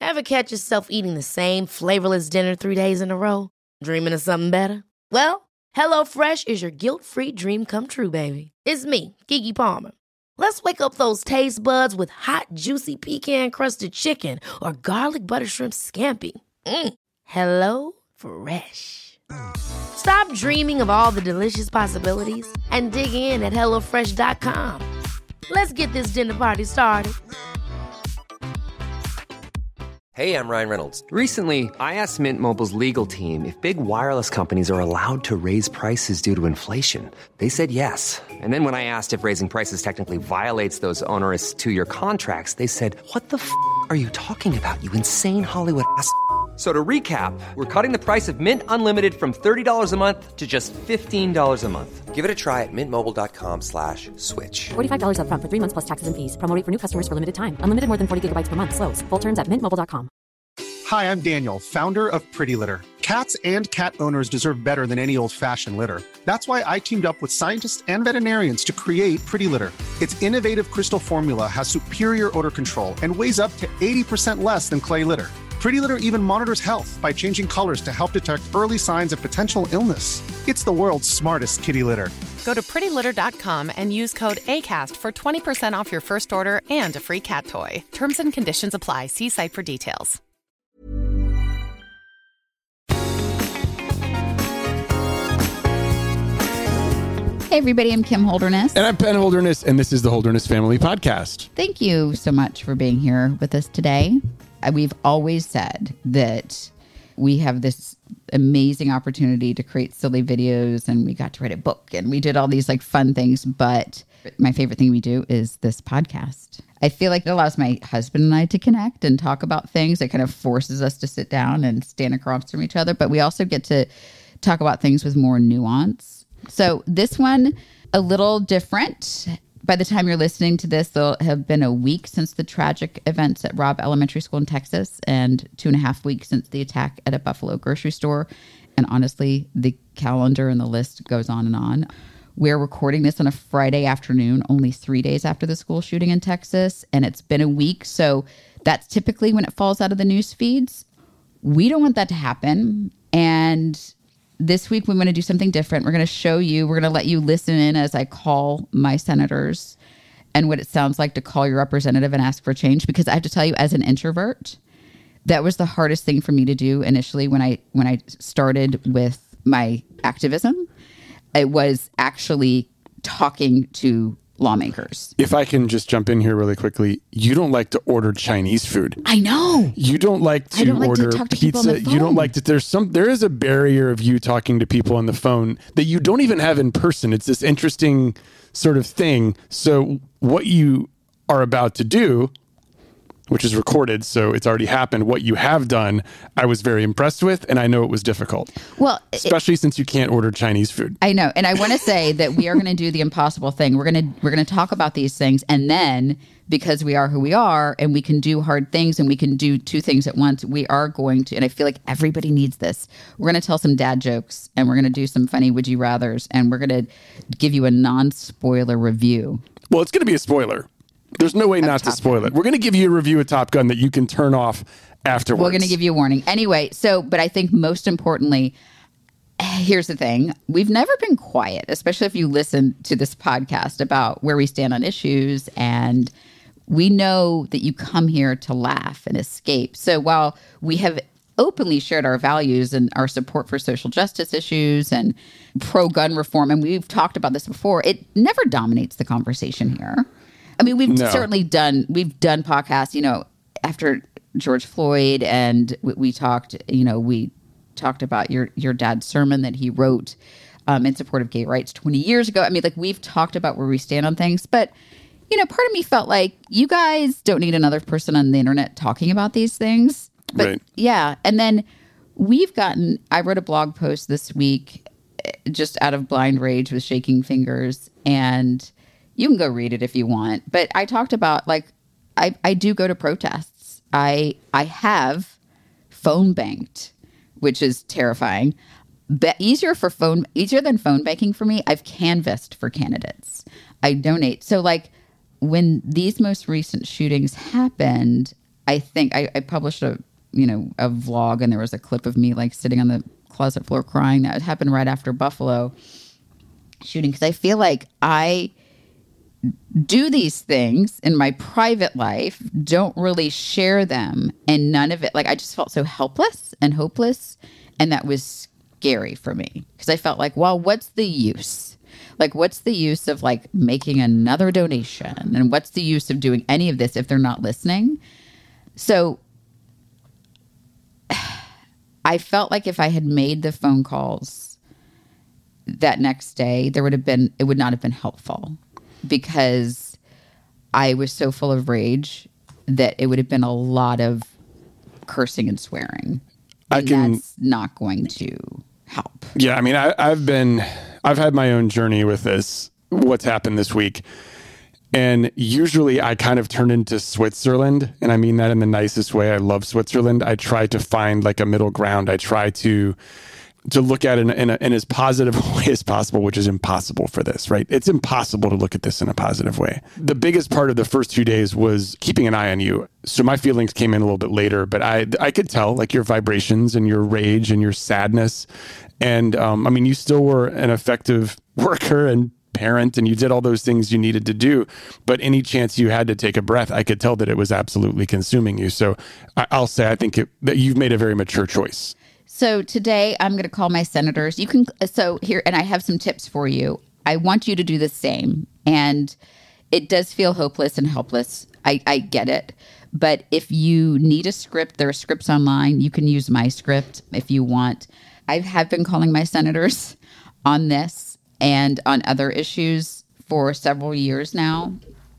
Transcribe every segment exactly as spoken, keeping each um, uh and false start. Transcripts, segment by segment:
Ever catch yourself eating the same flavorless dinner three days in a row? Dreaming of something better? Well, HelloFresh is your guilt-free dream come true, baby. It's me, Keke Palmer. Let's wake up those taste buds with hot, juicy pecan-crusted chicken or garlic butter shrimp scampi. Mm. Hello Fresh. Stop dreaming of all the delicious possibilities and dig in at hello fresh dot com. Let's get this dinner party started. Hey, I'm Ryan Reynolds. Recently, I asked Mint Mobile's legal team if big wireless companies are allowed to raise prices due to inflation. They said yes. And then when I asked if raising prices technically violates those onerous two-year contracts, they said, what the f*** are you talking about, you insane Hollywood ass f- So to recap, we're cutting the price of Mint Unlimited from thirty dollars a month to just fifteen dollars a month. Give it a try at mintmobile.com slash switch. forty-five dollars up front for three months plus taxes and fees. Promo rate for new customers for limited time. Unlimited more than forty gigabytes per month. Slows full terms at mint mobile dot com. Hi, I'm Daniel, founder of Pretty Litter. Cats and cat owners deserve better than any old-fashioned litter. That's why I teamed up with scientists and veterinarians to create Pretty Litter. Its innovative crystal formula has superior odor control and weighs up to eighty percent less than clay litter. Pretty Litter even monitors health by changing colors to help detect early signs of potential illness. It's the world's smartest kitty litter. Go to pretty litter dot com and use code ACAST for twenty percent off your first order and a free cat toy. Terms and conditions apply. See site for details. Hey everybody, I'm Kim Holderness. And I'm Ben Holderness, and this is the Holderness Family Podcast. Thank you so much for being here with us today. We've always said that we have this amazing opportunity to create silly videos, and we got to write a book, and we did all these like fun things, but my favorite thing we do is this podcast. I feel like it allows my husband and I to connect and talk about things. It kind of forces us to sit down and stand across from each other, but we also get to talk about things with more nuance. So this one, a little different. By the time you're listening to this, there'll have been a week since the tragic events at Robb Elementary School in Texas and two and a half weeks since the attack at a Buffalo grocery store. And honestly, the calendar and the list goes on and on. We're recording this on a Friday afternoon, only three days after the school shooting in Texas. And it's been a week. So that's typically when it falls out of the news feeds. We don't want that to happen. And this week, we want to do something different. We're going to show you, we're going to let you listen in as I call my senators and what it sounds like to call your representative and ask for change. Because I have to tell you, as an introvert, that was the hardest thing for me to do initially when I when I started with my activism. It was actually talking to lawmakers. If I can just jump in here really quickly, you don't like to order Chinese food. I know. You don't like to I don't like order to talk to people on pizza. the phone. You don't like to, there's some, there is a barrier of you talking to people on the phone that you don't even have in person. It's this interesting sort of thing. So what you are about to do, which is recorded, so it's already happened. What you have done, I was very impressed with, and I know it was difficult. Well, especially it, since you can't order Chinese food. I know, and I want to say that we are going to do the impossible thing. We're going to we're going to talk about these things, and then because we are who we are, and we can do hard things, and we can do two things at once, we are going to. And I feel like everybody needs this. We're going to tell some dad jokes, and we're going to do some funny would you rather's, and we're going to give you a non-spoiler review. Well, it's going to be a spoiler. There's no way not to spoil it. We're going to give you a review of Top Gun that you can turn off afterwards. We're going to give you a warning. Anyway, so, but I think most importantly, here's the thing. We've never been quiet, especially if you listen to this podcast about where we stand on issues. And we know that you come here to laugh and escape. So while we have openly shared our values and our support for social justice issues and pro-gun reform, and we've talked about this before, it never dominates the conversation here. I mean, we've no. certainly done, we've done podcasts, you know, after George Floyd, and we, we talked, you know, we talked about your, your dad's sermon that he wrote um, in support of gay rights twenty years ago. I mean, like, we've talked about where we stand on things, but, you know, part of me felt like you guys don't need another person on the internet talking about these things. But right. yeah. And then we've gotten, I wrote a blog post this week just out of blind rage with shaking fingers, and you can go read it if you want. But I talked about, like, I, I do go to protests. I I have phone banked, which is terrifying. But easier for phone, easier than phone banking for me, I've canvassed for candidates. I donate. So, like, when these most recent shootings happened, I think I, I published a, you know, a vlog, and there was a clip of me like sitting on the closet floor crying. That happened right after Buffalo shooting, because I feel like I do these things in my private life, don't really share them, and none of it, like I just felt so helpless and hopeless, and that was scary for me, because I felt like, well, what's the use? Like, what's the use of like making another donation, and what's the use of doing any of this if they're not listening? So I felt like if I had made the phone calls that next day, there would have been, it would not have been helpful, because I was so full of rage that it would have been a lot of cursing and swearing. I And can, that's not going to help. yeah, I mean, I, I've been, I've had my own journey with this, what's happened this week. And usually I kind of turn into Switzerland, and I mean that in the nicest way. I love Switzerland. I try to find like a middle ground. I try to to look at it in, in, a, in as positive a way as possible, which is impossible for this, right? It's impossible to look at this in a positive way. The biggest part of the first two days was keeping an eye on you. So my feelings came in a little bit later, but I I could tell like your vibrations and your rage and your sadness. And um, I mean, you still were an effective worker and parent, and you did all those things you needed to do, but any chance you had to take a breath, I could tell that it was absolutely consuming you. So I, I'll say, I think it, that you've made a very mature choice. So today I'm going to call my senators. You can, so here, and I have some tips for you. I want you to do the same. And it does feel hopeless and helpless. I, I get it. But if you need a script, there are scripts online. You can use my script if you want. I have been calling my senators on this and on other issues for several years now.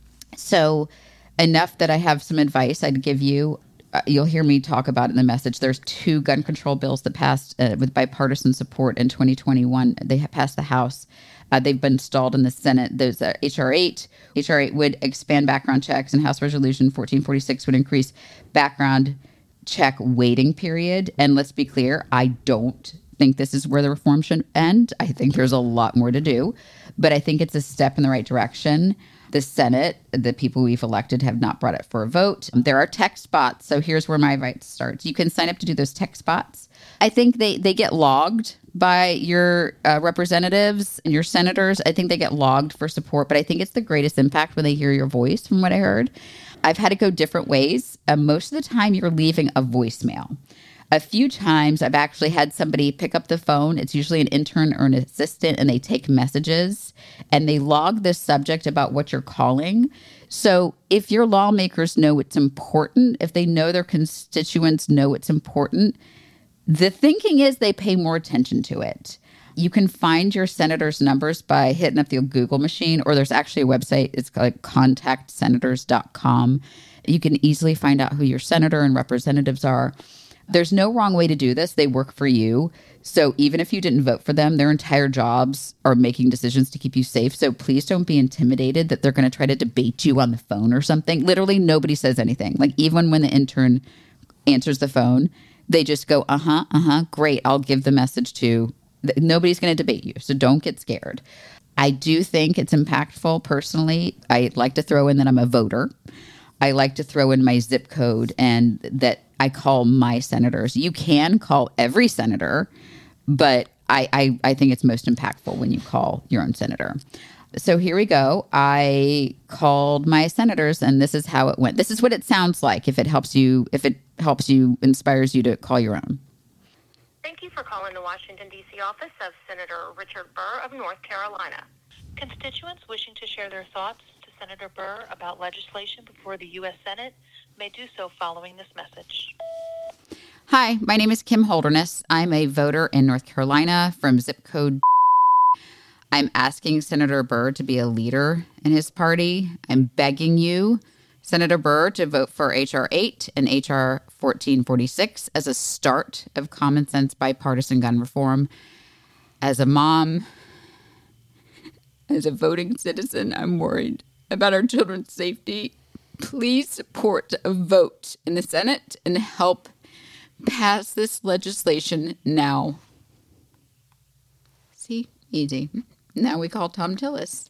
So enough that I have some advice I'd give you. Uh, you'll hear me talk about it in the message. There's two gun control bills that passed uh, with bipartisan support in twenty twenty-one. They have passed the House. Uh, they've been stalled in the Senate. There's uh, H R eight. H R eight would expand background checks, and House Resolution fourteen forty-six would increase background check waiting period. And let's be clear, I don't think this is where the reform should end. I think there's a lot more to do, but I think it's a step in the right direction. The Senate, the people we've elected, have not brought it for a vote. There are text bots. So here's where my advice starts. You can sign up to do those text bots. I think they, they get logged by your uh, representatives and your senators. I think they get logged for support, but I think it's the greatest impact when they hear your voice, from what I heard. I've had to go different ways. Uh, most of the time, you're leaving a voicemail. A few times I've actually had somebody pick up the phone. It's usually an intern or an assistant, and they take messages and they log the subject about what you're calling. So if your lawmakers know it's important, if they know their constituents know it's important, the thinking is they pay more attention to it. You can find your senator's numbers by hitting up the Google machine, or there's actually a website. It's called contact senators dot com. You can easily find out who your senator and representatives are. There's no wrong way to do this. They work for you. So even if you didn't vote for them, their entire jobs are making decisions to keep you safe. So please don't be intimidated that they're going to try to debate you on the phone or something. Literally, nobody says anything. Like, even when the intern answers the phone, they just go, uh-huh, uh-huh, great. I'll give the message to, nobody's going to debate you. So don't get scared. I do think it's impactful personally. I like to throw in that I'm a voter. I like to throw in my zip code and that I call my senators. You can call every senator, but I, I, I think it's most impactful when you call your own senator. So here we go. I called my senators, and this is how it went. This is what it sounds like if it helps you, if it helps you, inspires you to call your own. Thank you for calling the Washington, D C office of Senator Richard Burr of North Carolina. Constituents wishing to share their thoughts to Senator Burr about legislation before the U S Senate may do so following this message. Hi, my name is Kim Holderness. I'm a voter in North Carolina from zip code. I'm asking Senator Burr to be a leader in his party. I'm begging you, Senator Burr, to vote for H R eight and H R fourteen forty-six as a start of common sense bipartisan gun reform. As a mom, as a voting citizen, I'm worried about our children's safety. Please support a vote in the Senate and help pass this legislation now. See? Easy. Now we call Tom Tillis.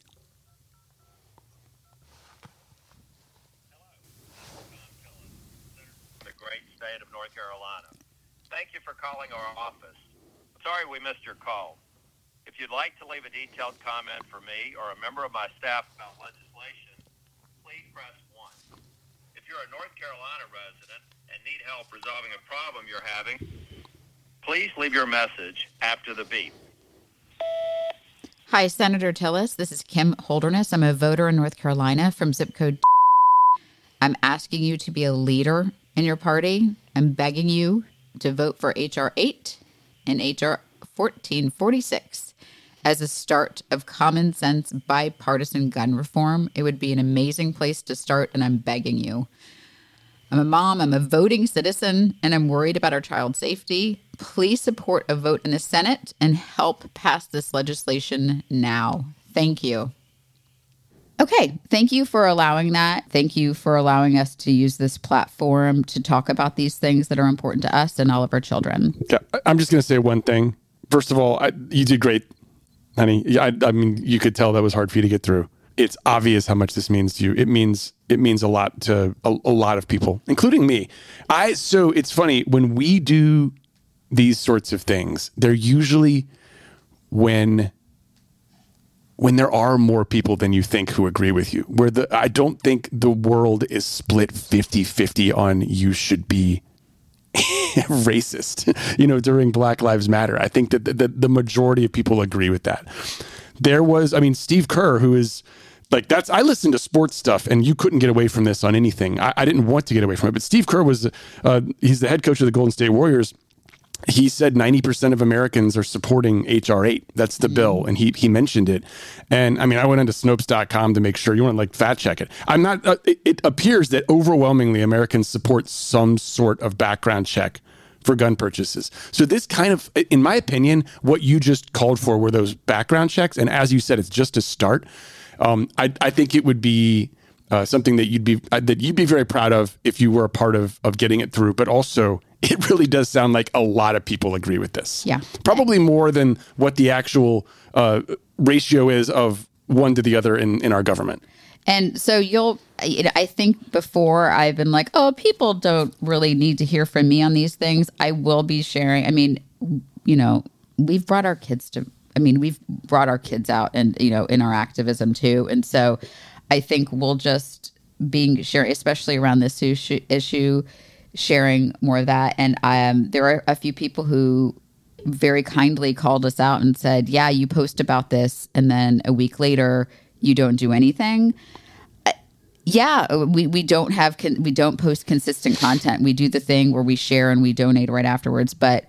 North Carolina. Thank you for calling our office. Sorry we missed your call. If you'd like to leave a detailed comment for me or a member of my staff about legislation, please press one. If you're a North Carolina resident and need help resolving a problem you're having, please leave your message after the beep. Hi, Senator Tillis. This is Kim Holderness. I'm a voter in North Carolina from zip code. I'm asking you to be a leader in your party. I'm begging you to vote for H R eight and H R fourteen forty-six as a start of common sense bipartisan gun reform. It would be an amazing place to start, and I'm begging you. I'm a mom, I'm a voting citizen, and I'm worried about our child's safety. Please support a vote in the Senate and help pass this legislation now. Thank you. Okay, thank you for allowing that. Thank you for allowing us to use this platform to talk about these things that are important to us and all of our children. Yeah, I'm just going to say one thing. First of all, I, you did great, honey. I, I mean, you could tell that was hard for you to get through. It's obvious how much this means to you. It means it means a lot to a, a lot of people, including me. I so it's funny when we do these sorts of things. They're usually when when there are more people than you think who agree with you. Where the I don't think the world is split fifty-fifty on you should be racist, you know, during Black Lives Matter. I think that the, the, the majority of people agree with that. There was, I mean, Steve Kerr, who is like, that's, I listen to sports stuff and you couldn't get away from this on anything. I, I didn't want to get away from it, but Steve Kerr was, uh, he's the head coach of the Golden State Warriors. He said ninety percent of Americans are supporting H R eight. That's the mm-hmm. bill. And he he mentioned it. And I mean, I went into Snopes dot com to make sure. You want to like fact check it. I'm not, uh, it, it appears that overwhelmingly Americans support some sort of background check for gun purchases. So this kind of, in my opinion, what you just called for were those background checks. And as you said, it's just a start. Um, I, I think it would be uh, something that you'd be uh, that you'd be very proud of if you were a part of of getting it through. But also, it really does sound like a lot of people agree with this. Yeah, probably more than what the actual uh, ratio is of one to the other in, in our government. And so you'll, I think before I've been like, oh, people don't really need to hear from me on these things. I will be sharing. I mean, you know, we've brought our kids to, I mean, we've brought our kids out and, you know, in our activism too. And so I think we'll just being sharing, especially around this issue, issue sharing more of that. And um, there are a few people who very kindly called us out and said, yeah, you post about this. And then a week later, you don't do anything. Uh, yeah, we, we don't have, con- we don't post consistent content. We do the thing where we share and we donate right afterwards. But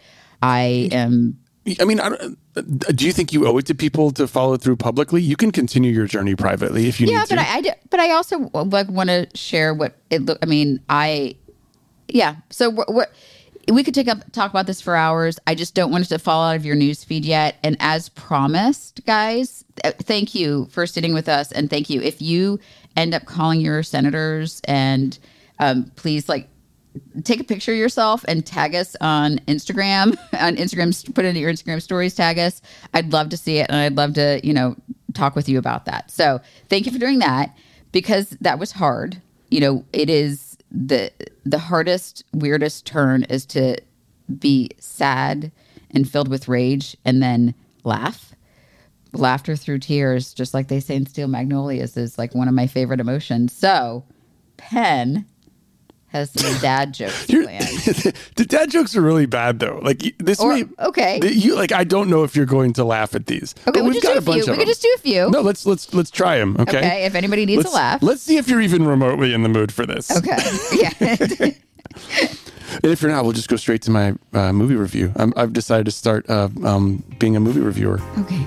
I am, I mean, I don't, do you think you owe it to people to follow through publicly? You can continue your journey privately if you yeah, need to. Yeah, but I, I, but I also like want to share what it look. I mean, I, yeah. So what, what we could take up talk about this for hours. I just don't want it to fall out of your news feed yet. And as promised, guys, th- thank you for sitting with us, and thank you. If you end up calling your senators, and um, please like. Take a picture of yourself and tag us on Instagram. On Instagram, put it into your Instagram stories, tag us. I'd love to see it, and I'd love to, you know, talk with you about that. So thank you for doing that, because that was hard. You know, it is the the hardest, weirdest turn is to be sad and filled with rage and then laugh. Laughter through tears, just like they say in Steel Magnolias, is like one of my favorite emotions. So, Penn has some dad jokes planned. The dad jokes are really bad, though. Like this, or, may okay. The, you like. I don't know if you're going to laugh at these. Okay, but we'll we've just got do a bunch few. of We them. could just do a few. No, let's let's let's try them. Okay. Okay. If anybody needs let's, a laugh, let's see if you're even remotely in the mood for this. Okay. Yeah. And if you're not, we'll just go straight to my uh, movie review. I'm, I've decided to start uh, um, being a movie reviewer. Okay.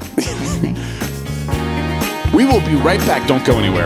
We will be right back. Don't go anywhere.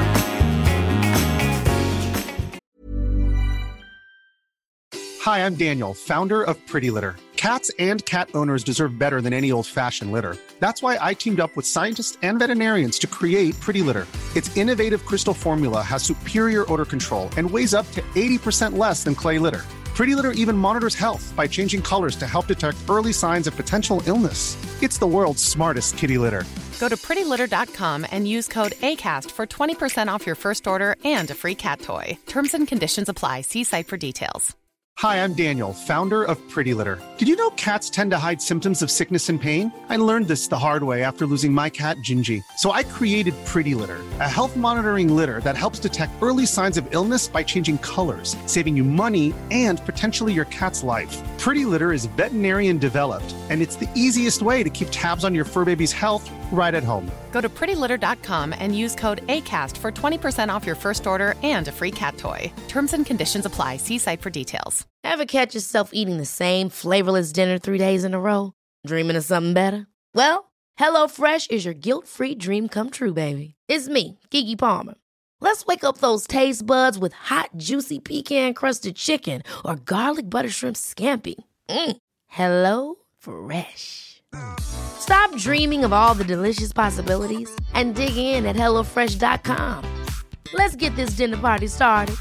Hi, I'm Daniel, founder of Pretty Litter. Cats and cat owners deserve better than any old-fashioned litter. That's why I teamed up with scientists and veterinarians to create Pretty Litter. Its innovative crystal formula has superior odor control and weighs up to eighty percent less than clay litter. Pretty Litter even monitors health by changing colors to help detect early signs of potential illness. It's the world's smartest kitty litter. Go to pretty litter dot com and use code ACAST for twenty percent off your first order and a free cat toy. Terms and conditions apply. See site for details. Hi, I'm Daniel, founder of Pretty Litter. Did you know cats tend to hide symptoms of sickness and pain? I learned this the hard way after losing my cat, Gingy. So I created Pretty Litter, a health monitoring litter that helps detect early signs of illness by changing colors, saving you money and potentially your cat's life. Pretty Litter is veterinarian developed, and it's the easiest way to keep tabs on your fur baby's health right at home. Go to pretty litter dot com and use code ACAST for twenty percent off your first order and a free cat toy. Terms and conditions apply. See site for details. Ever catch yourself eating the same flavorless dinner three days in a row? Dreaming of something better? Well, HelloFresh is your guilt-free dream come true, baby. It's me, Keke Palmer. Let's wake up those taste buds with hot, juicy pecan-crusted chicken or garlic butter shrimp scampi. Mm. Hello Fresh. Stop dreaming of all the delicious possibilities and dig in at hello fresh dot com. Let's get this dinner party started.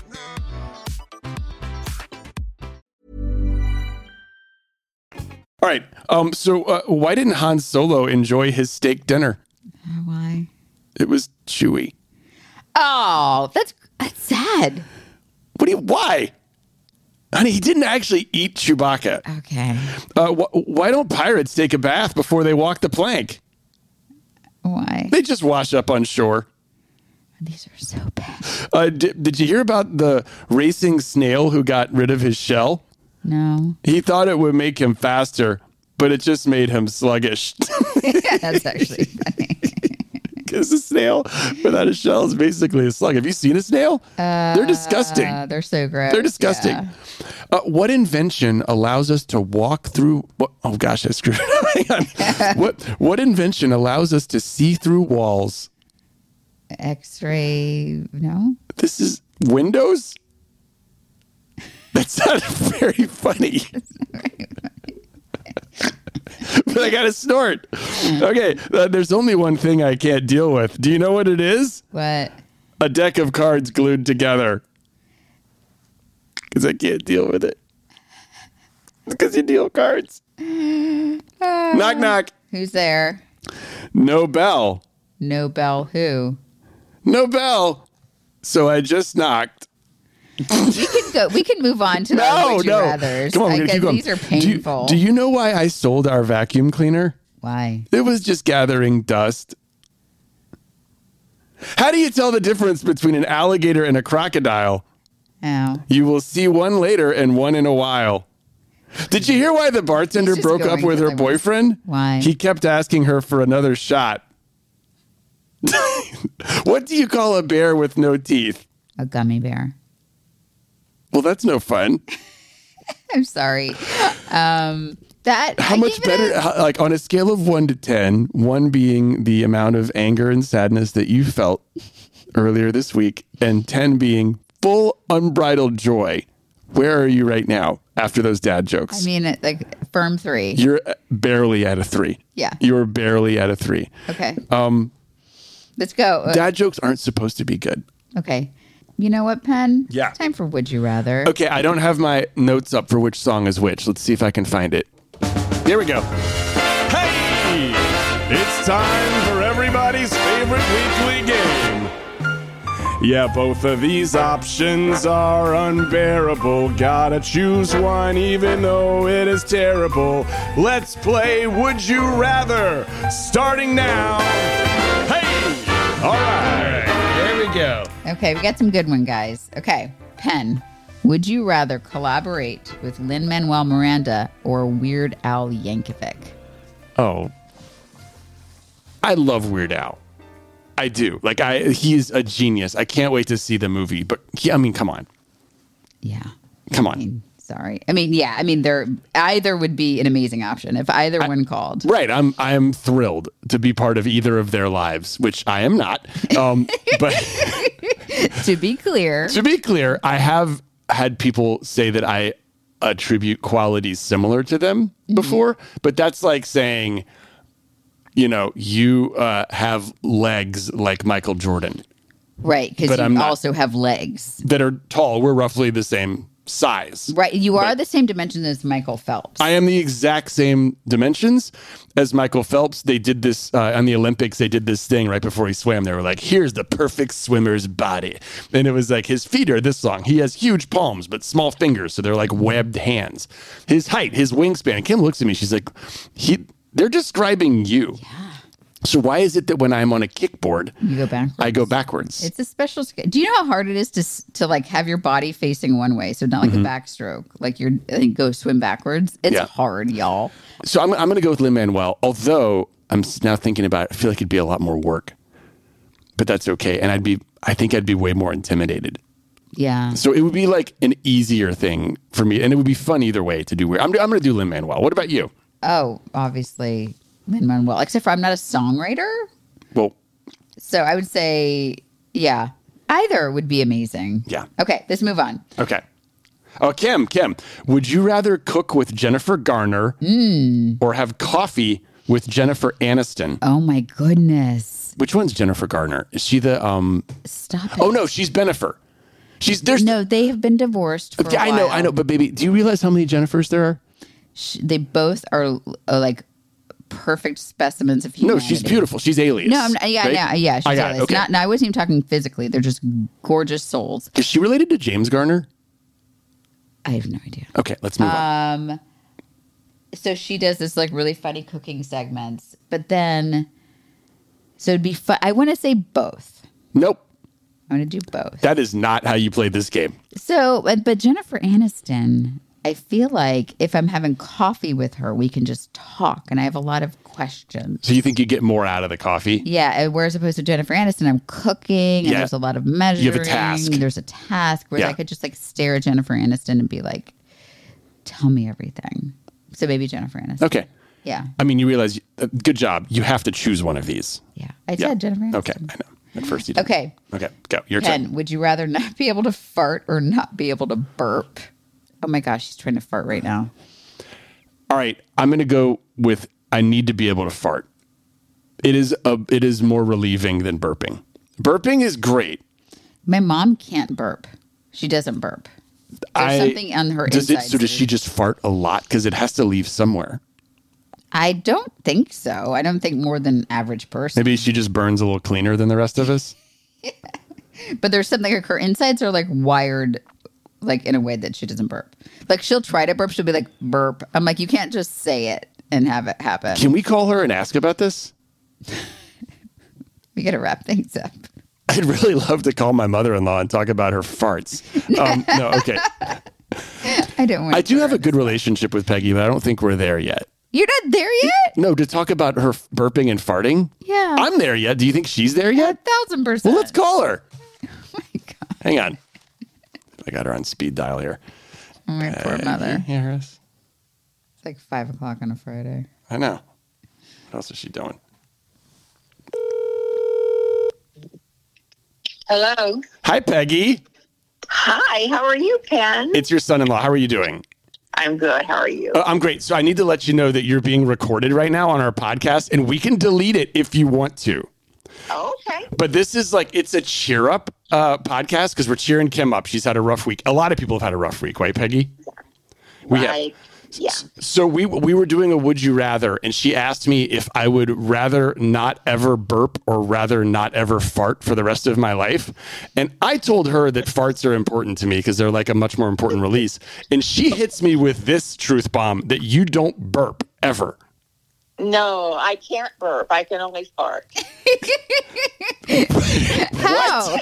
All right. Um. So, uh, why didn't Han Solo enjoy his steak dinner? Why? It was chewy. Oh, that's that's sad. What do you? Why? Honey, he didn't actually eat Chewbacca. Okay. Uh, wh- why don't pirates take a bath before they walk the plank? Why? They just wash up on shore. These are so bad. Uh, did, did you hear about the racing snail who got rid of his shell? No. He thought it would make him faster, but it just made him sluggish. That's actually funny. Because a snail without a shell is basically a slug. Have you seen a snail? Uh, They're disgusting. They're so gross. They're disgusting. Yeah. Uh, what invention allows us to walk through? What, oh gosh, I screwed it up. Hang on. what what invention allows us to see through walls? X-ray? No. This is Windows. That's not very funny. But I got to snort. Okay, uh, there's only one thing I can't deal with. Do you know what it is? What? A deck of cards glued together. Because I can't deal with it. Because you deal cards. Uh, Knock, knock. Who's there? No bell. No bell who? No bell. So I just knocked. We can go. We can move on to the No, would you no. rathers. Come on, we're I gonna guess keep going. these are Do you- painful. Do you, know why I sold our vacuum cleaner? Why? It was just gathering dust. How do you tell the difference between an alligator and a crocodile? Oh. You will see one later and one in a while. Did you hear why the bartender He's just broke up going with for her the- boyfriend? Why? He kept asking her for another shot. What do you call a bear with no teeth? A gummy bear. Well, that's no fun. I'm sorry. Um, that How I much gave it better, a- how- like on a scale of one to ten, one being the amount of anger and sadness that you felt earlier this week, and ten being full unbridled joy. Where are you right now after those dad jokes? I mean, it, like firm three. You're barely at a three. Yeah. You're barely at a three. Okay. Um, Let's go. Uh, dad jokes aren't supposed to be good. Okay. You know what, Penn? Yeah. It's time for Would You Rather. Okay, I don't have my notes up for which song is which. Let's see if I can find it. Here we go. Hey! It's time for everybody's favorite weekly game. Yeah, both of these options are unbearable. Gotta choose one even though it is terrible. Let's play Would You Rather, starting now. Hey! All right, here we go. Okay, we got some good one, guys. Okay, Penn. Would you rather collaborate with Lin-Manuel Miranda or Weird Al Yankovic? Oh, I love Weird Al. I do. Like, I, he's a genius. I can't wait to see the movie. But he, I mean, come on, Yeah. come I on. mean, sorry. I mean, yeah. I mean, there either would be an amazing option if either one called. Right. I'm I'm thrilled to be part of either of their lives, which I am not. Um, but To be clear, to be clear, I have had people say that I attribute qualities similar to them before, but that's like saying, you know, you uh, have legs like Michael Jordan right? Because but you I'm not- also have legs. that are tall. We're roughly the same size. Right. You are But the same dimension as Michael Phelps. I am the exact same dimensions as Michael Phelps. They did this uh, on the Olympics. They did this thing right before he swam. They were like, here's the perfect swimmer's body. And it was like, his feet are this long. He has huge palms, but small fingers. So they're like webbed hands. His height, his wingspan. Kim looks at me. She's like, he, they're describing you. Yeah. So why is it that when I'm on a kickboard, you go backwards? I go backwards. It's a special skill. Do you know how hard it is to to like have your body facing one way, so not like mm-hmm. a backstroke, like you're like go swim backwards? It's yeah. hard, y'all. So I'm I'm going to go with Lin-Manuel. Although I'm now thinking about it, I feel like it'd be a lot more work, but that's okay. And I'd be I think I'd be way more intimidated. Yeah. So it would be like an easier thing for me, and it would be fun either way to do. Weird. I'm I'm going to do Lin-Manuel. What about you? Oh, obviously. Lin-Manuel, except for I'm not a songwriter. Well, so I would say, yeah, either would be amazing. Yeah. Okay, let's move on. Okay. Oh, Kim, Kim, would you rather cook with Jennifer Garner mm. or have coffee with Jennifer Aniston? Oh my goodness. Which one's Jennifer Garner? Is she the um? Stop it. Oh no, she's Bennifer. She's there's no. They have been divorced. For okay, a I while. know, I know, but baby, do you realize how many Jennifers there are? She, they both are uh, like. Perfect specimens of humanity. No, she's beautiful. She's alias. No, I'm, yeah, right? yeah, yeah. She's I got alias. It. Okay. Not, no, I wasn't even talking physically. They're just gorgeous souls. Is she related to James Garner? I have no idea. Okay, let's move on. Um, so she does this like really funny cooking segments, but then, so it'd be fun. I want to say both. Nope. I want to do both. That is not how you play this game. So, but, but Jennifer Aniston, I feel like if I'm having coffee with her, we can just talk, and I have a lot of questions. So you think you get more out of the coffee? Yeah, whereas opposed to Jennifer Aniston, I'm cooking, and yeah. there's a lot of measuring. You have a task. There's a task, whereas yeah. I could just like stare at Jennifer Aniston and be like, tell me everything. So maybe Jennifer Aniston. Okay. Yeah. I mean, you realize, uh, good job. You have to choose one of these. Yeah. I yeah. said Jennifer Aniston. Okay, I know. At first you did. Okay. Okay, go. Your Ken, turn. would you rather not be able to fart or not be able to burp? Oh my gosh, she's trying to fart right now. All right, I'm going to go with I need to be able to fart. It is a, it is more relieving than burping. Burping is great. My mom can't burp. She doesn't burp. There's I, something on her does inside. It, so does she just fart a lot? Because it has to leave somewhere. I don't think so. I don't think more than average person. Maybe she just burns a little cleaner than the rest of us. Yeah. But there's something like her insides are like wired like in a way that she doesn't burp. Like she'll try to burp. She'll be like, burp. I'm like, you can't just say it and have it happen. Can we call her and ask about this? We got to wrap things up. I'd really love to call my mother-in-law and talk about her farts. Um, no, okay. I don't want I do have a good relationship with Peggy, but I don't think we're there yet. You're not there yet? No, to talk about her burping and farting? Yeah. I'm there yet. Do you think she's there yet? A thousand percent. Well, let's call her. Oh my God. Hang on. I got her on speed dial here. Oh, my uh, poor mother. Hear us? It's like five o'clock on a Friday. I know. What else is she doing? Hello. Hi, Peggy. Hi. How are you, Ken? It's your son-in-law. How are you doing? I'm good. How are you? Uh, I'm great. So I need to let you know that you're being recorded right now on our podcast, and we can delete it if you want to. Oh, okay. But this is like, it's a cheer up uh, podcast because we're cheering Kim up. She's had a rough week. A lot of people have had a rough week, right, Peggy? We right. have. Yeah. So we we were doing a would you rather, and she asked me if I would rather not ever burp or rather not ever fart for the rest of my life. And I told her that farts are important to me because they're like a much more important release. And she hits me with this truth bomb that you don't burp ever. No, I can't burp. I can only fart. How?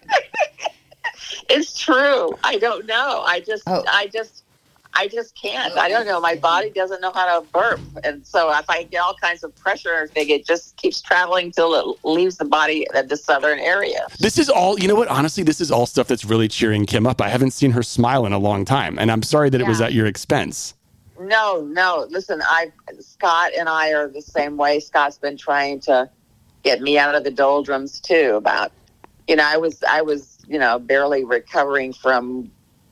It's true. I don't know. I just, oh. I just, I just can't. I don't know. My body doesn't know how to burp. And so if I get all kinds of pressure or anything, it just keeps traveling till it leaves the body at the southern area. This is all, you know what? Honestly, this is all stuff that's really cheering Kim up. I haven't seen her smile in a long time. And I'm sorry that yeah. it was at your expense. No, no. Listen, I Scott and I are the same way. Scott's been trying to get me out of the doldrums too about, you know, I was, I was, you know, barely recovering from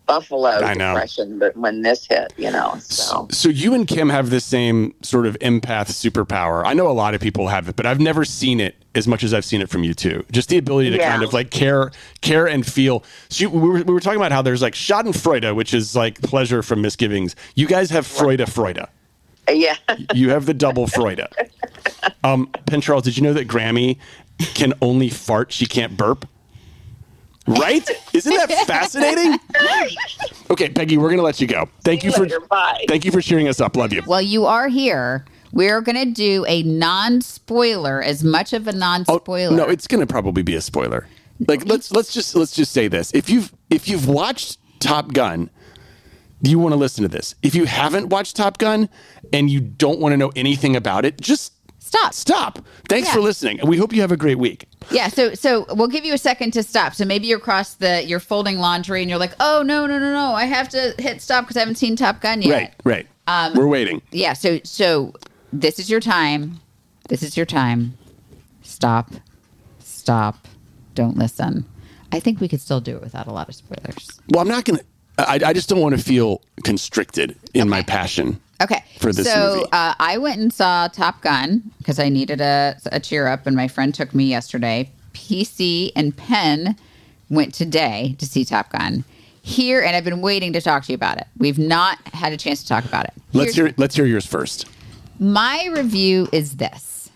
buffalo I know. depression, but when this hit, you know, so. So you and Kim have the same sort of empath superpower. I know a lot of people have it, but I've never seen it as much as I've seen it from you two. Just the ability to Yeah. kind of like care, care and feel. So you, we, were, we were talking about how there's like Schadenfreude, which is like pleasure from misgivings. You guys have Freude Freude. Yeah. You have the double Freude. Um, Pen Charles, did you know that Grammy can only fart? She can't burp. Right? Isn't that fascinating? Okay, Peggy, we're going to let you go. Thank you for Later, bye. Thank you for cheering us up. Love you. Well, you are here. We're going to do a non-spoiler, as much of a non-spoiler. Oh, no, it's going to probably be a spoiler. Like let's let's just let's just say this. If you've if you've watched Top Gun, you want to listen to this. If you haven't watched Top Gun and you don't want to know anything about it, just stop. Stop. Thanks Yeah. for listening. And we hope you have a great week. Yeah, so so we'll give you a second to stop. So maybe you're across the you're folding laundry and you're like, oh no no no no, I have to hit stop because I haven't seen Top Gun yet. Right, right. Um, We're waiting. Yeah, so so this is your time. This is your time. Stop. Stop. Don't listen. I think we could still do it without a lot of spoilers. Well, I'm not going to I I just don't want to feel constricted in my passion. Okay. For this so, movie. uh, I went and saw Top Gun because I needed a, a cheer up, and my friend took me yesterday. P C and Penn went today to see Top Gun. Here, and I've been waiting to talk to you about it. We've not had a chance to talk about it. Let's Here's- hear let's hear yours first. My review is this: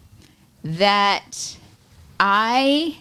that I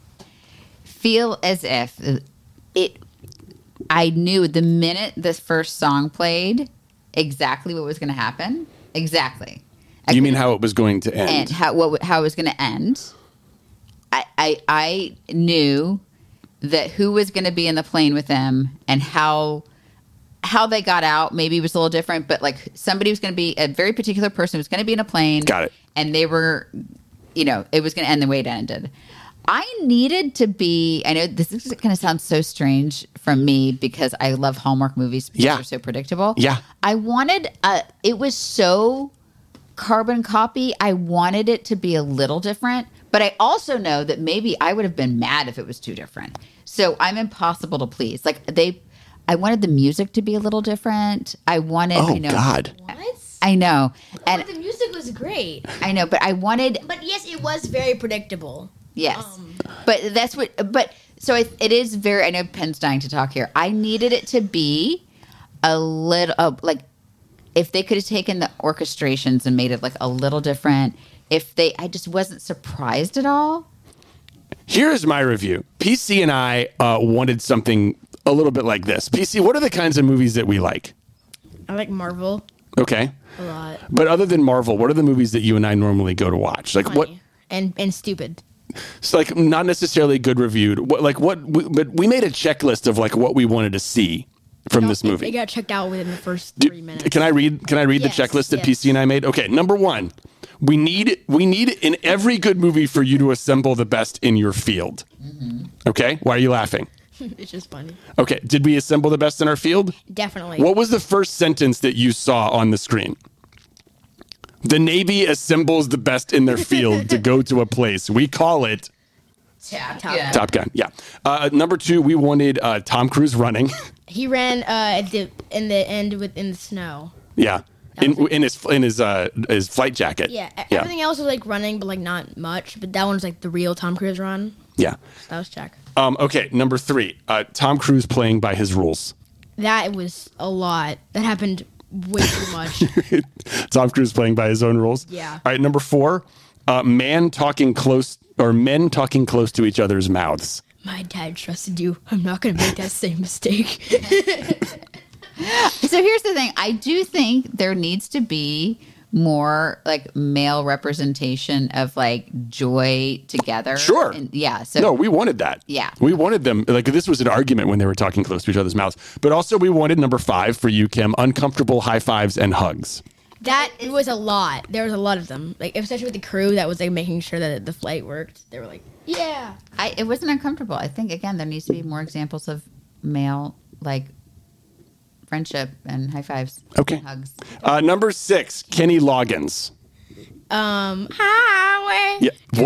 feel as if it. I knew the minute this first song played exactly what was going to happen. Exactly. I You mean couldn't- how it was going to end? and how what how it was going to end. I, I I knew that who was going to be in the plane with them and how how they got out maybe was a little different, but like somebody was going to be a very particular person was going to be in a plane. Got it. And they were, you know, it was going to end the way it ended. I needed to be. I know this is going to sound so strange from me because I love Hallmark movies because Yeah. they're so predictable. Yeah. I wanted. Uh, it was so carbon copy. I wanted it to be a little different, but I also know that maybe I would have been mad if it was too different. So I'm impossible to please. Like they, I wanted the music to be a little different. I wanted. Oh I know, God. What? I know, and Oh, the music was great. I know, but I wanted. But yes, it was very predictable. Yes, Um, but that's what. But so it, it is very. I know Penn's dying to talk here. I needed it to be a little uh, like if they could have taken the orchestrations and made it like a little different. If they, I just wasn't surprised at all. Here is my review. P C and I uh, wanted something a little bit like this. P C, what are the kinds of movies that we like? I like Marvel Okay. a lot. But other than Marvel, what are the movies that you and I normally go to watch? Like what? Funny. And and stupid. It's like not necessarily good reviewed. What like what? We, but we made a checklist of like what we wanted to see from this It- movie. It got checked out within the first Do- three minutes. Can I read? Can I read Yes, the checklist that yes. P C and I made? Okay, number one, we need we need in every good movie for you to assemble the best in your field. Okay, why are you laughing? It's just funny. Okay, did we assemble the best in our field? Definitely. What was the first sentence that you saw on the screen? The Navy assembles the best in their field to go to a place. We call it Top Gun. Top Gun. Yeah. Uh, number two, we wanted uh, Tom Cruise running. He ran uh, at the in the end with in the snow. Yeah. In, in his in his uh, his flight jacket. Yeah, e- everything else was like running, but like not much. But that one's like the real Tom Cruise run. Yeah. That was check. Um, okay, number three, uh, Tom Cruise playing by his rules. That was a lot. That happened way too much. Tom Cruise playing by his own rules. Yeah. All right, number four, uh, man talking close or men talking close to each other's mouths. My dad trusted you. I'm not going to make that same mistake. So here's the thing. I do think there needs to be more like male representation of like joy together. Sure. And, yeah. So No, we wanted that. Yeah. We wanted them. Like, this was an argument when they were talking close to each other's mouths. But also, we wanted number five for you, Kim, uncomfortable high fives and hugs. That it was a lot. There was a lot of them. Like especially with the crew that was like making sure that the flight worked. They were like, yeah. I, it wasn't uncomfortable. I think again there needs to be more examples of male like friendship and high fives. Okay. And hugs. Uh, number six, Kenny Loggins. Um, highway. Yeah, one to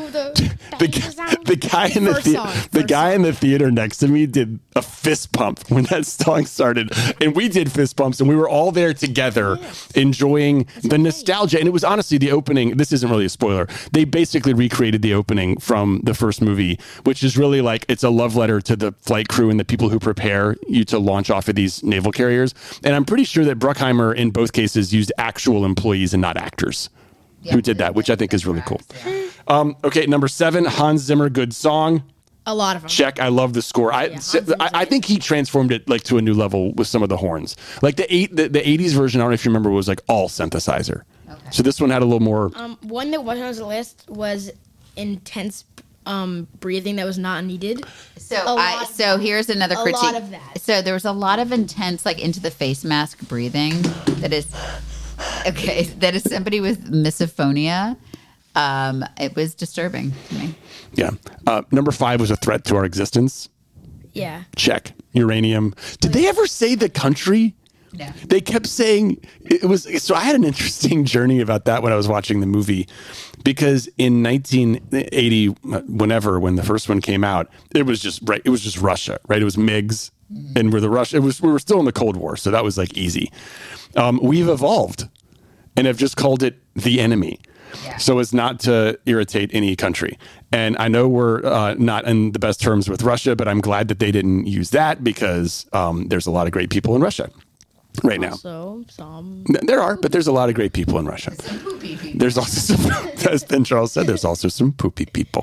the the, the guy in the First thea- song, the first guy in the theater next to me did a fist pump when that song started, and we did fist pumps, and we were all there together enjoying the nostalgia. And it was honestly the opening. This isn't really a spoiler. They basically recreated the opening from the first movie, which is really like it's a love letter to the flight crew and the people who prepare you to launch off of these naval carriers. And I'm pretty sure that Bruckheimer in both cases used actual employees and not actors Yeah. who did that, which I think is really cool. Um, okay, number seven, Hans Zimmer, good song. A lot of them. Check. I love the score. I, I I think he transformed it like to a new level with some of the horns. Like the eight the, the eighties version, I don't know if you remember, was like all synthesizer. Okay. So this one had a little more. Um, one that wasn't on the list was intense um, breathing that was not needed. So A I lot so of here's another A critique. lot of that. So there was a lot of intense, like into the face mask breathing. That is okay. That is somebody with misophonia. Um, it was disturbing to me. Yeah. Uh, number five was a threat to our existence. Yeah. Check. Uranium. Did they ever say the country? No. They kept saying it was. So I had an interesting journey about that when I was watching the movie, because in nineteen eighty, whenever when the first one came out, it was just right. It was just Russia, right? It was MiGs, mm-hmm. and we're the Russia. It was we were still in the Cold War, so that was like easy. Um, we've evolved, and have just called it the enemy. Yeah. So as not to irritate any country. And I know we're uh, not in the best terms with Russia, but I'm glad that they didn't use that because um, there's a lot of great people in Russia right now. Also, some. There are, but there's a lot of great people in Russia. Some poopy people. There's also some, as Ben Charles said, there's also some poopy people.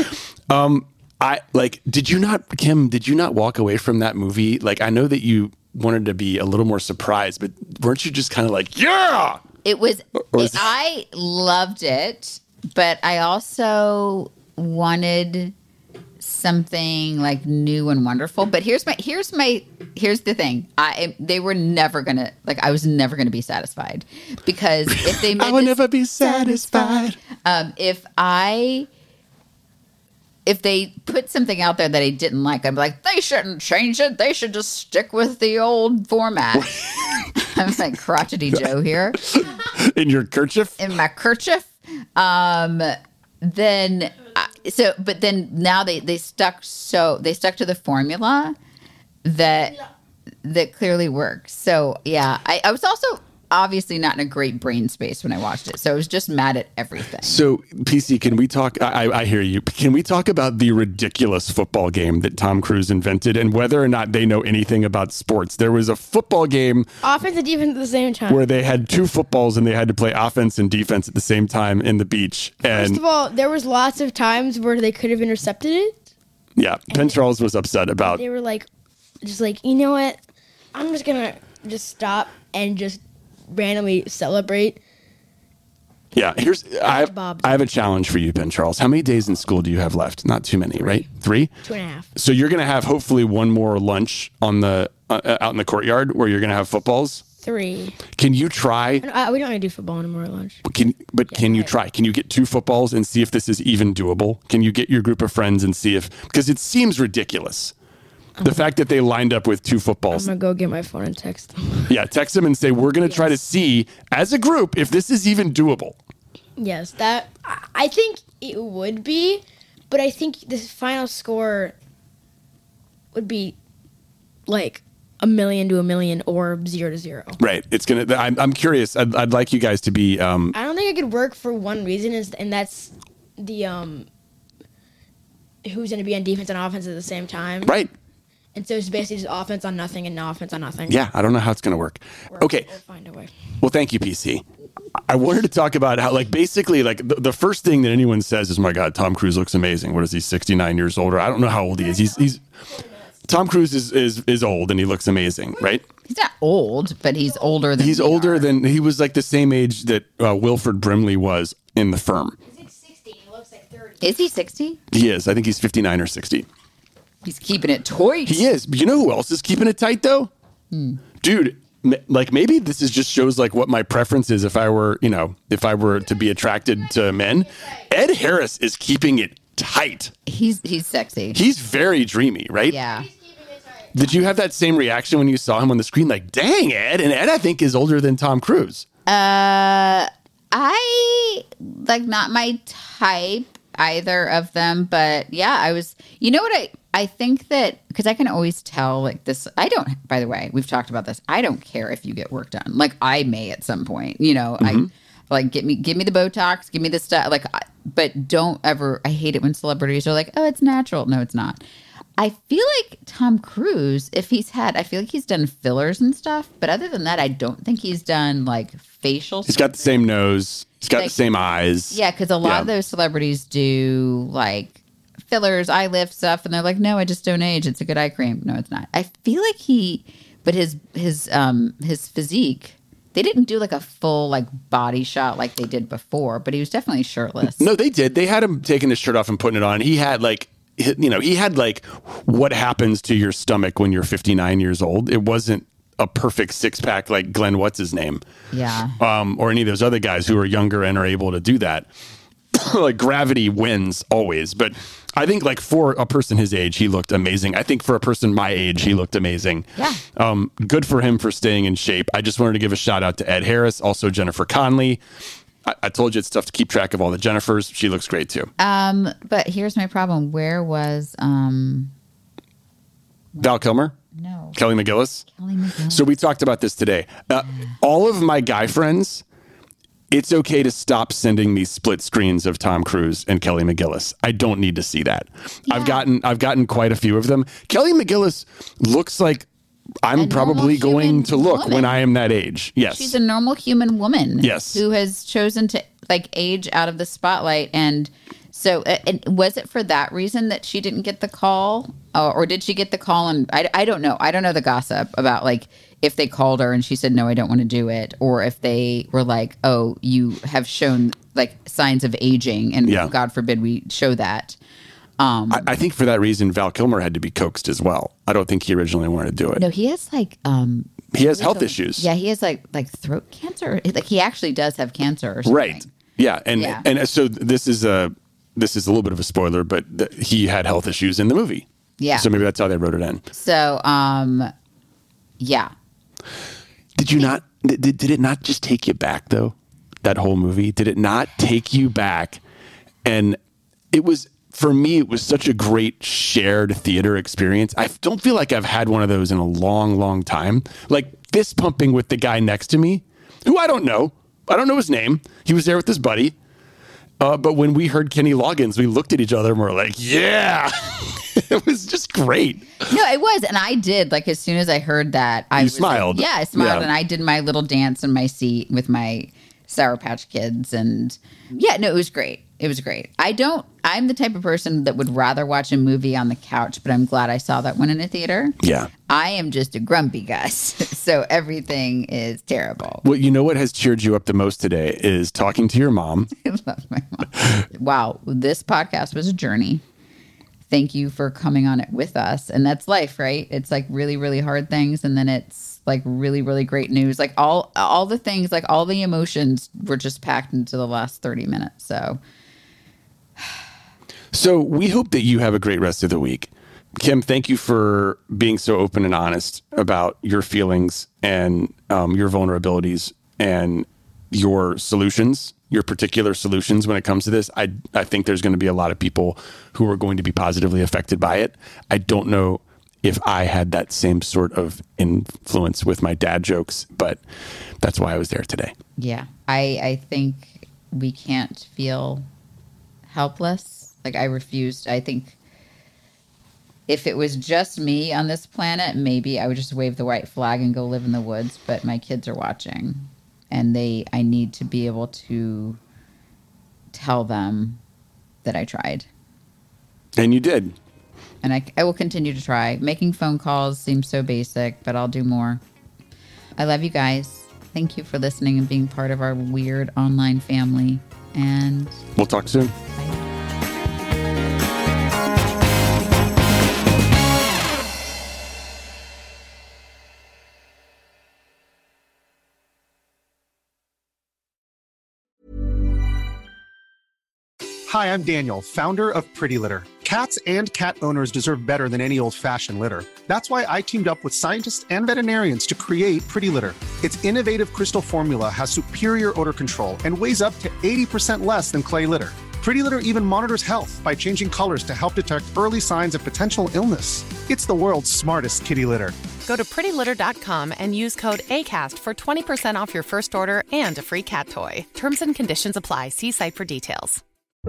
Um, I like, did you not, Kim, did you not walk away from that movie? Like, I know that you wanted to be a little more surprised, but weren't you just kind of like, yeah! It was, was it, I loved it, but I also wanted something like new and wonderful. But here's my, here's my, here's the thing. I, they were never going to, like, I was never going to be satisfied because if they made I will this, never be satisfied. Um, if I, if they put something out there that I didn't like, I'd be like, they shouldn't change it. They should just stick with the old format. I'm like crotchety Joe here. In your kerchief? In my kerchief. Um, then, uh, so, but then now they, they stuck, so they stuck to the formula that, that clearly works. So yeah, I, I was also obviously not in a great brain space when I watched it. So I was just mad at everything. So P C, can we talk? I, I hear you. Can we talk about the ridiculous football game that Tom Cruise invented and whether or not they know anything about sports? There was a football game. Offense and defense at the same time. Where they had two footballs and they had to play offense and defense at the same time in the beach. And First of all, there was lots of times where they could have intercepted it. Yeah. Ben Charles was upset about. They were like, just like, you know what? I'm just going to just stop and just randomly celebrate. Yeah, here's I have, I have a challenge for you, Ben Charles. How many days in school do you have left? Not too many, right? Three? Two and a half. So you're going to have hopefully one more lunch on the uh, out in the courtyard where you're going to have footballs. Three. Can you try? Uh, we don't want to do football anymore at lunch. But can but yeah, can you try? Can you get two footballs and see if this is even doable? Can you get your group of friends and see if because it seems ridiculous. The fact that they lined up with two footballs. I'm going to go get my phone and text them. Yeah, text them and say, we're going to yes. try to see, as a group, if this is even doable. Yes, that I think it would be, but I think this final score would be like a million to a million or zero to zero. Right. It's going to, I'm, I'm curious. I'd, I'd like you guys to be. Um, I don't think it could work for one reason, is, and that's the um, who's going to be on defense and offense at the same time. Right. And so it's basically just offense on nothing and no offense on nothing. Yeah, I don't know how it's going to work. Or okay. We'll find a way. Well, thank you, P C. I wanted to talk about how, like, basically, like, the, the first thing that anyone says is, my God, Tom Cruise looks amazing. What is he, sixty-nine years older? I don't know how old he is. He's, he's Tom Cruise is, is, is old, and he looks amazing, right? He's not old, but he's older than He's older are. than, he was, like, the same age that uh, Wilford Brimley was in The Firm. He's like sixty. He looks like thirty. Is he sixty? He is. I think he's fifty-nine or sixty. He's keeping it tight. He is. You know who else is keeping it tight, though? Hmm. Dude, m- like maybe this is just shows like what my preference is if I were, you know, if I were to be attracted to men. Ed Harris is keeping it tight. He's he's sexy. He's very dreamy, right? Yeah. Did you have that same reaction when you saw him on the screen? Like, dang, Ed. And Ed, I think, is older than Tom Cruise. Uh, I, like, not my type. either of them, but yeah, I was, you know what I, I think that, because I can always tell like this, I don't, by the way, we've talked about this. I don't care if you get work done. Like I may at some point, you know, mm-hmm. I like, give me, give me the Botox, give me the stuff like, but don't ever, I hate it when celebrities are like, oh, it's natural. No, it's not. I feel like Tom Cruise, if he's had, I feel like he's done fillers and stuff, but other than that, I don't think he's done like facial. He's got the same nose. He's got like, the same eyes. Yeah, because a lot yeah. of those celebrities do like fillers, eye lift stuff, and they're like, no, I just don't age. It's a good eye cream. No, it's not. I feel like he, but his his um his physique, they didn't do like a full like body shot like they did before, but he was definitely shirtless. No, they did. They had him taking his shirt off and putting it on. He had like. You know, he had like what happens to your stomach when you're fifty-nine years old. It wasn't a perfect six pack like Glenn, what's his name? Yeah. Um, or any of those other guys who are younger and are able to do that. Like gravity wins always. But I think like for a person his age, he looked amazing. I think for a person my age, he looked amazing. Yeah. Um, good for him for staying in shape. I just wanted to give a shout out to Ed Harris, also Jennifer Connelly. I, I told you it's tough to keep track of all the Jennifers. She looks great too. Um, but here's my problem. Where was um Val Kilmer? No. Kelly McGillis? Kelly McGillis. So we talked about this today. Uh, all of my guy friends, it's okay to stop sending me split screens of Tom Cruise and Kelly McGillis. I don't need to see that. Yeah. I've gotten I've gotten quite a few of them. Kelly McGillis looks like I'm probably going to look woman. when I am that age. Yes. She's a normal human woman. Yes. Who has chosen to like age out of the spotlight. And so uh, and was it for that reason that she didn't get the call? Uh, or did she get the call? And I, I don't know. I don't know the gossip about like if they called her and she said, no, I don't want to do it. Or if they were like, oh, you have shown like signs of aging. And yeah. God forbid we show that. Um, I, I think for that reason, Val Kilmer had to be coaxed as well. I don't think he originally wanted to do it. No, he has like um, he has health a, issues. Yeah, he has like like throat cancer. Like he actually does have cancer or something. Right. Yeah, and yeah. and so this is a this is a little bit of a spoiler, but th- he had health issues in the movie. Yeah. So maybe that's how they wrote it in. So um, yeah. Did you not? Did did it not just take you back though? That whole movie, did it not take you back? And it was. For me, it was such a great shared theater experience. I don't feel like I've had one of those in a long, long time. Like fist pumping with the guy next to me, who I don't know. I don't know his name. He was there with his buddy. Uh, but when we heard Kenny Loggins, we looked at each other and we're like, yeah, it was just great. No, it was. And I did. Like as soon as I heard that, I you was smiled. Like, yeah, I smiled. Yeah. And I did my little dance in my seat with my Sour Patch Kids. And yeah, no, it was great. It was great. I don't, I'm the type of person that would rather watch a movie on the couch, but I'm glad I saw that one in a theater. Yeah. I am just a grumpy Gus. So everything is terrible. Well, you know what has cheered you up the most today is talking to your mom. I love my mom. Wow. This podcast was a journey. Thank you for coming on it with us. And that's life, right? It's like really, really hard things. And then it's like really, really great news. Like all, all the things, like all the emotions were just packed into the last thirty minutes. So So we hope that you have a great rest of the week. Kim, thank you for being so open and honest about your feelings and um, your vulnerabilities and your solutions, your particular solutions when it comes to this. I, I think there's going to be a lot of people who are going to be positively affected by it. I don't know if I had that same sort of influence with my dad jokes, but that's why I was there today. Yeah, I, I think we can't feel helpless. Like I refused. I think if it was just me on this planet, maybe I would just wave the white flag and go live in the woods. But my kids are watching, and they, I need to be able to tell them that I tried. And you did. And I, I will continue to try. Making phone calls seems so basic, but I'll do more. I love you guys. Thank you for listening and being part of our weird online family. And we'll talk soon. Bye. Hi, I'm Daniel, founder of Pretty Litter. Cats and cat owners deserve better than any old-fashioned litter. That's why I teamed up with scientists and veterinarians to create Pretty Litter. Its innovative crystal formula has superior odor control and weighs up to eighty percent less than clay litter. Pretty Litter even monitors health by changing colors to help detect early signs of potential illness. It's the world's smartest kitty litter. Go to pretty litter dot com and use code ACAST for twenty percent off your first order and a free cat toy. Terms and conditions apply. See site for details.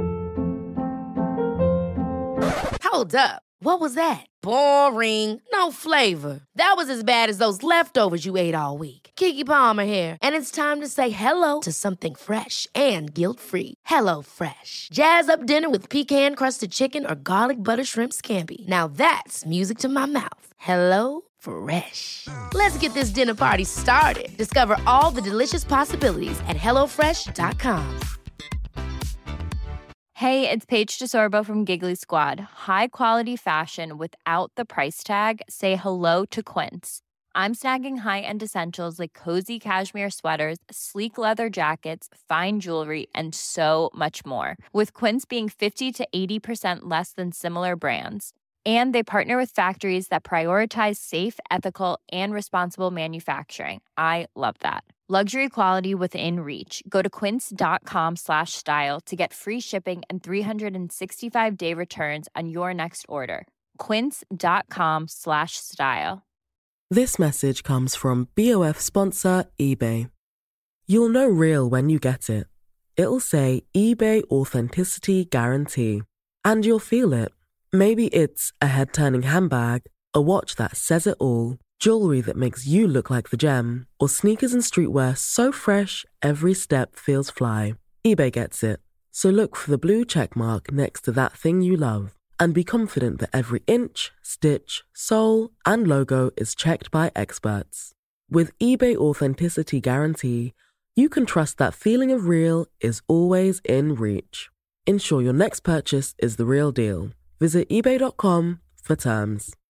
Hold up. What was that? Boring. No flavor. That was as bad as those leftovers you ate all week. Keke Palmer here, and it's time to say hello to something fresh and guilt-free. Hello Fresh. Jazz up dinner with pecan-crusted chicken or garlic butter shrimp scampi. Now that's music to my mouth. Hello Fresh. Let's get this dinner party started. Discover all the delicious possibilities at hello fresh dot com. Hey, it's Paige DeSorbo from Giggly Squad. High quality fashion without the price tag. Say hello to Quince. I'm snagging high-end essentials like cozy cashmere sweaters, sleek leather jackets, fine jewelry, and so much more. With Quince being fifty to eighty percent less than similar brands. And they partner with factories that prioritize safe, ethical, and responsible manufacturing. I love that. Luxury quality within reach. Go to quince.com slash style to get free shipping and three sixty-five day returns on your next order. Quince.com slash style. This message comes from B O F sponsor eBay. You'll know real when you get it. It'll say eBay Authenticity Guarantee. And you'll feel it. Maybe it's a head-turning handbag, a watch that says it all, jewelry that makes you look like the gem, or sneakers and streetwear so fresh every step feels fly. eBay gets it. So look for the blue check mark next to that thing you love and be confident that every inch, stitch, sole, and logo is checked by experts. With eBay Authenticity Guarantee, you can trust that feeling of real is always in reach. Ensure your next purchase is the real deal. Visit ebay dot com for terms.